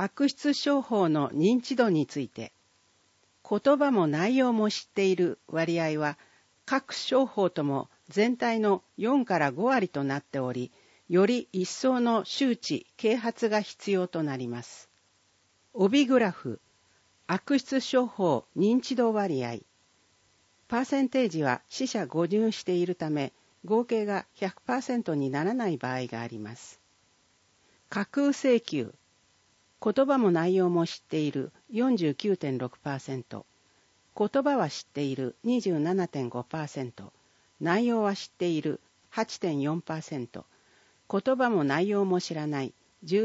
悪質商法の認知度について、言葉も内容も知っている割合は各商法とも全体の4から5割となっており、より一層の周知・啓発が必要となります。帯グラフ、悪質商法認知度割合。パーセンテージは四捨五入しているため、合計が 100% にならない場合があります。架空請求。言葉も内容も知っている 49.6%、言葉は知っている 27.5%、内容は知っている 8.4%、言葉も内容も知らない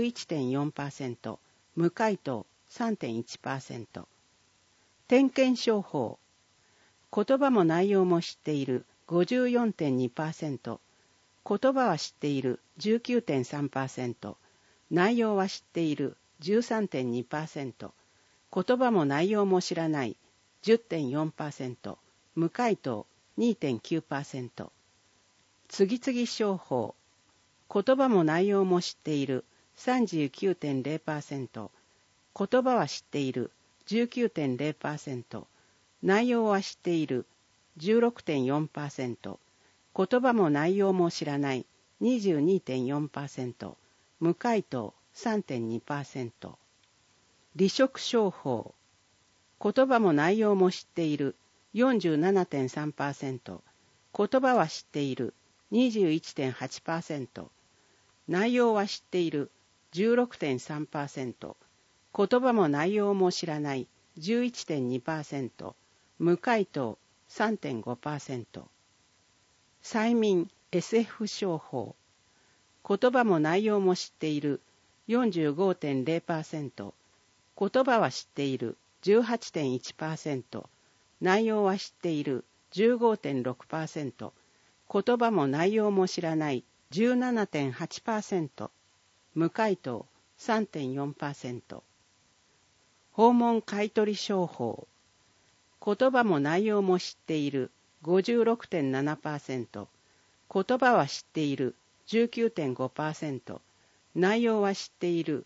11.4%、無回答 3.1%。点検商法。言葉も内容も知っている 54.2%、言葉は知っている 19.3%、内容は知っている 13.2%、言葉も内容も知らない 10.4%、無回答 2.9%。次々商法。言葉も内容も知っている 39.0%、言葉は知っている 19.0%、内容は知っている 16.4%、言葉も内容も知らない 22.4%、無回答 3.2%。離職商法。言葉も内容も知っている 47.3%、言葉は知っている 21.8%、内容は知っている 16.3%、言葉も内容も知らない 11.2%、無回答 3.5%。催眠 SF 商法。言葉も内容も知っている 45.0%、言葉は知っている 18.1%、内容は知っている 15.6%、言葉も内容も知らない 17.8%、無回答 3.4%。訪問買取商法。言葉も内容も知っている 56.7%、言葉は知っている 19.5%、内容は知っている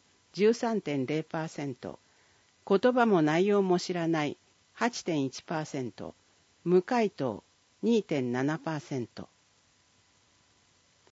13.0%、言葉も内容も知らない 8.1%、無回答 2.7%。